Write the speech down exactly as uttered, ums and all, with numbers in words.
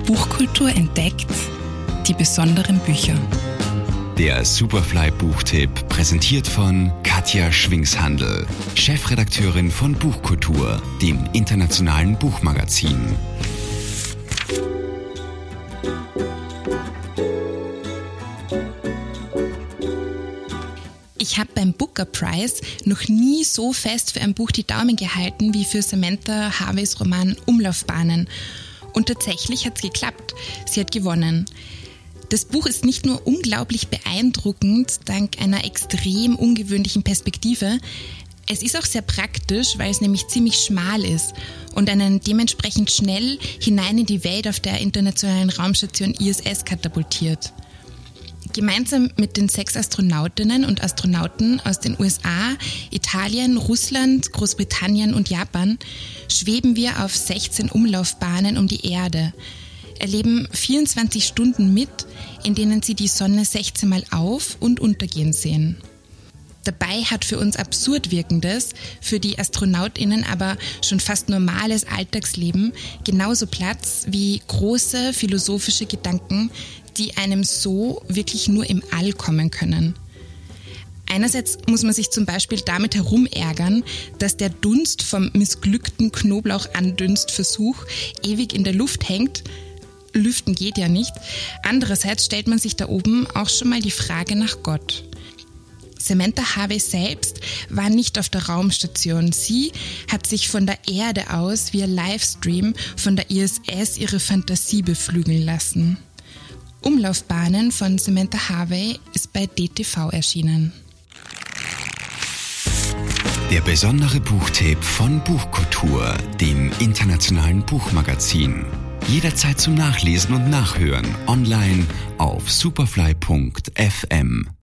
Buchkultur entdeckt, die besonderen Bücher. Der Superfly-Buchtipp, präsentiert von Katja Schwingshandl, Chefredakteurin von Buchkultur, dem internationalen Buchmagazin. Ich habe beim Booker Prize noch nie so fest für ein Buch die Daumen gehalten wie für Samantha Harveys Roman Umlaufbahnen. Und tatsächlich hat es geklappt. Sie hat gewonnen. Das Buch ist nicht nur unglaublich beeindruckend, dank einer extrem ungewöhnlichen Perspektive, es ist auch sehr praktisch, weil es nämlich ziemlich schmal ist und einen dementsprechend schnell hinein in die Welt auf der internationalen Raumstation I S S katapultiert. Gemeinsam mit den sechs Astronautinnen und Astronauten aus den U S A, Italien, Russland, Großbritannien und Japan schweben wir auf sechzehn Umlaufbahnen um die Erde, erleben vierundzwanzig Stunden mit, in denen sie die Sonne sechzehn Mal auf- und untergehen sehen. Dabei hat für uns absurd wirkendes, für die AstronautInnen aber schon fast normales Alltagsleben genauso Platz wie große philosophische Gedanken, die einem so wirklich nur im All kommen können. Einerseits muss man sich zum Beispiel damit herumärgern, dass der Dunst vom missglückten Knoblauch-Andünstversuch ewig in der Luft hängt. Lüften geht ja nicht. Andererseits stellt man sich da oben auch schon mal die Frage nach Gott. Samantha Harvey selbst war nicht auf der Raumstation. Sie hat sich von der Erde aus via Livestream von der I S S ihre Fantasie beflügeln lassen. Umlaufbahnen von Samantha Harvey ist bei D T V erschienen. Der besondere Buchtipp von Buchkultur, dem internationalen Buchmagazin. Jederzeit zum Nachlesen und Nachhören online auf superfly punkt f m.